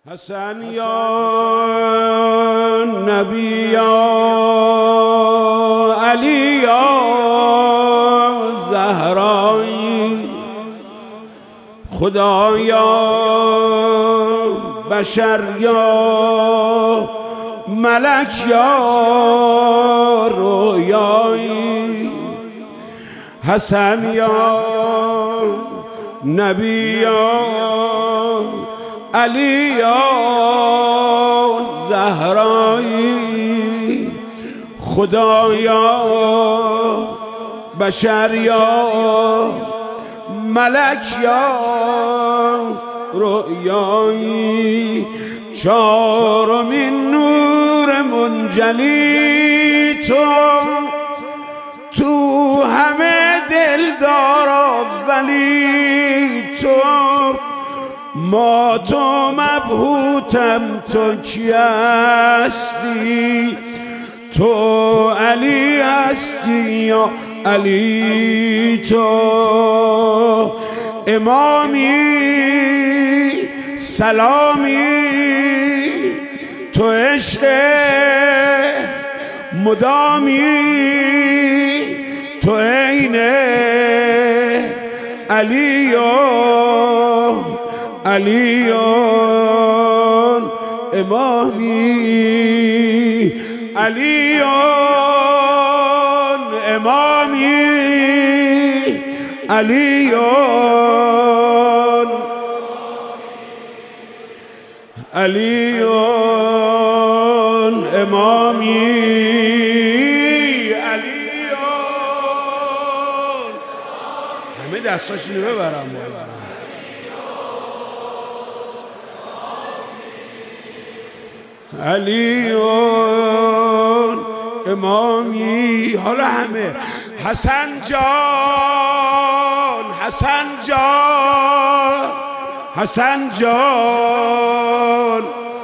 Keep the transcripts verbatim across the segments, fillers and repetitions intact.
حسن یا نبی یا علی یا زهرایی، خدا یا بشر یا ملک یا رویایی. حسن یا نبی یا علی یا زهرایی، خدا یا بشر یا ملک یا رؤیایی. چارمین نور منجلی تو، تو همه دلدار ولی تو، ما تو مبهوتم تو کی هستی، تو علی هستی یا علی تو امامی سلامی، تو عشق مدامی، تو عین علی علی امامی، علی امامی، علی علی امامی، علی همه دستاش اینو ببرم. علی امامی. حالا همه حسن جان، حسن جان، حسن جان،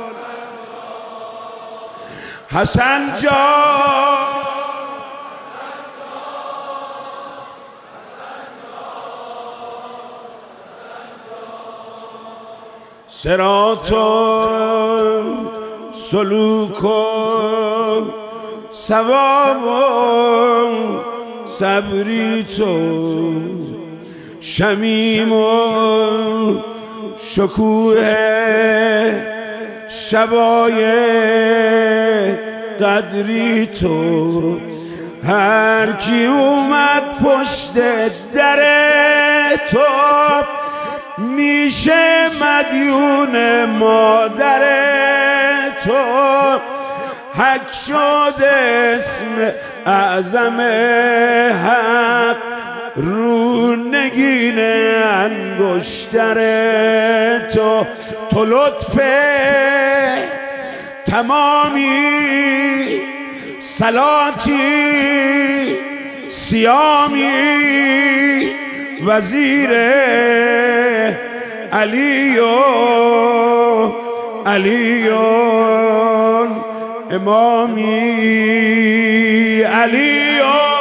حسن جان، صراط سلوک و ثواب و صبری تو، شمیم و شکوه شبای قدری تو. هر کی اومد پشت در تو میشه مدیون مادر تو. حق شد اسم اعظم حق رو نگین انگشتر تو. تو لطف تمامی، صلاتی سیامی، وزیر علی علی امامی، علی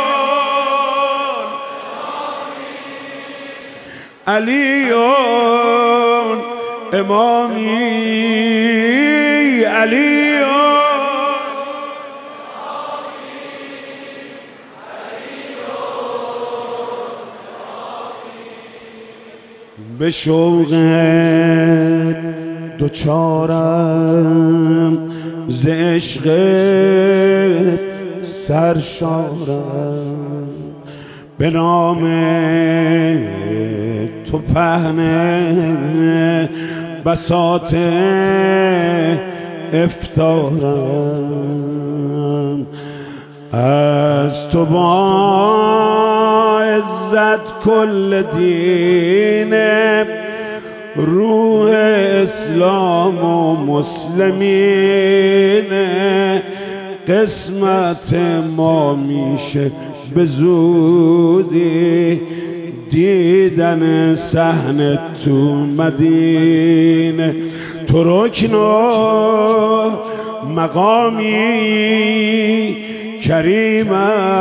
علی امامی، علی به شوق دوچارم ز عشق سرشارم، به نام تو پهن بساط افطارم. از تو با عزت کل دین، روح اسلام و مسلمین، قسمت ما میشه به زودی دیدن صحن تو مدینه. تو رکن و مقامی کریم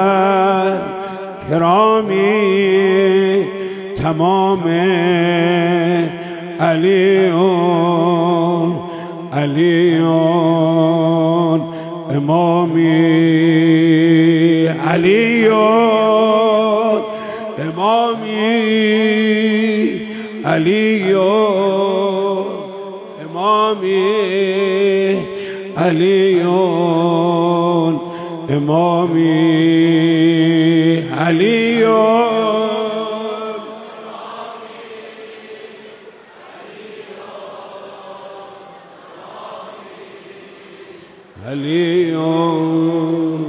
کرامی، تمام علی علیون امامی علیون امامی علیون امامی علیون امامی علیون علیون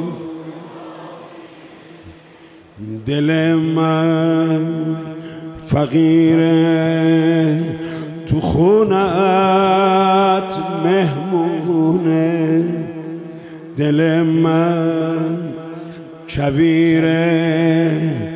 دل من فقیره تو خونت مهمونه دل من کبیره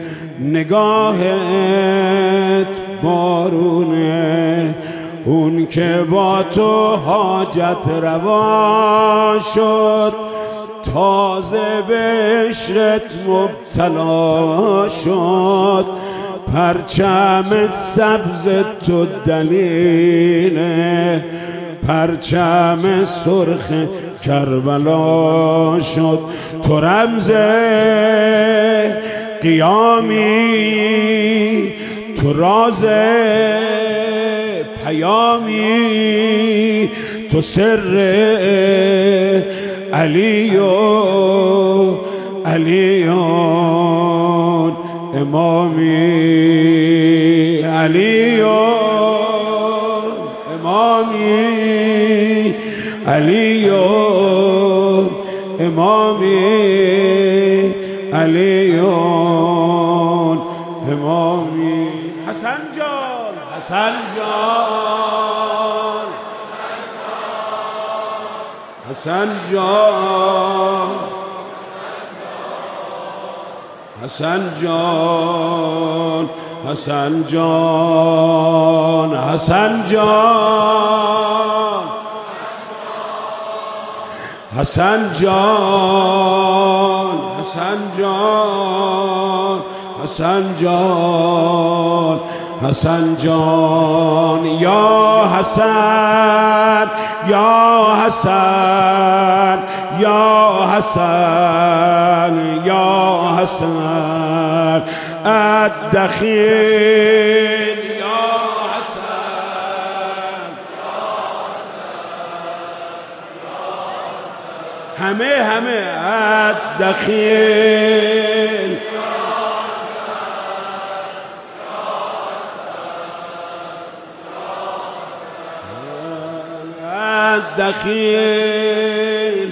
نگاهت بارونه اون که با تو حاجت روا شد تازه به عشقت مبتلا شد پرچم سبز تو دلیله پرچم سرخ کربلا شد تو رمز قیامی تو راز پیامی تو سر علیون علیون امامی علیون امامی علیون امامی علیون امامی حسن جان حسن جان حسن جان حسن جان حسن جان حسن جان حسن جان حسن جان حسن جان حسن جان یا حسن یا حسن یا حسن یا حسن الدخیل یا حسن همه همه الدخیل الدخیل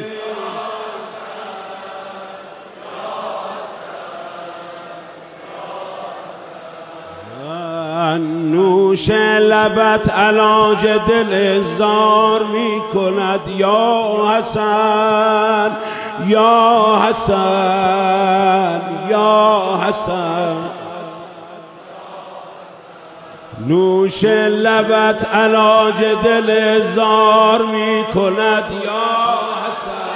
نوش لبت علاج دل زار می کند یا حسن یا حسن یا حسن نوش لبت علاج دل زار می کند یا حسن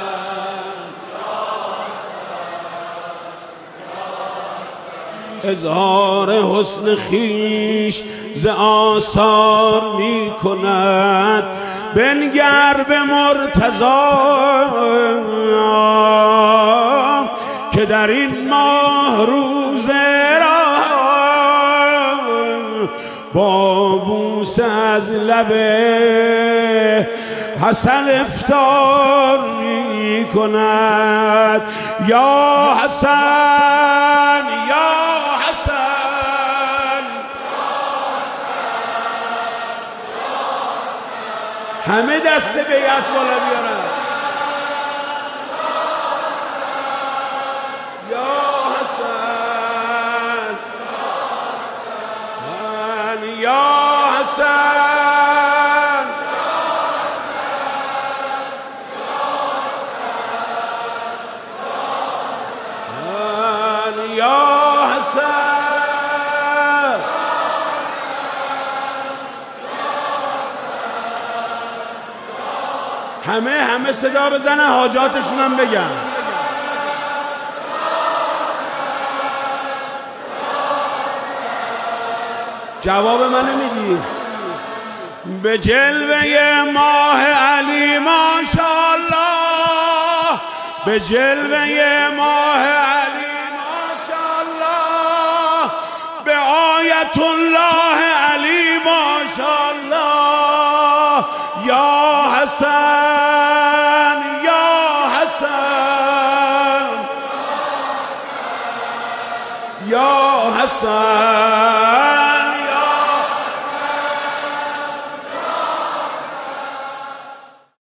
اظهار حسن خیش ز آثار می کند بنگر به مرتضی که در این ماه روز با بوسه از لب حسن افطار می کند یا حسن یا حسن همه دست بیعت بالا بیارن یا حسن یا حسن یا حسن همه همه صدا بزنن حاجاتشون هم بگن جواب منو میدی به جلوه ماه به جلوه ماه علی ماشاءالله، به آیت الله علی ماشاءالله. یا حسن یا حسن یا حسن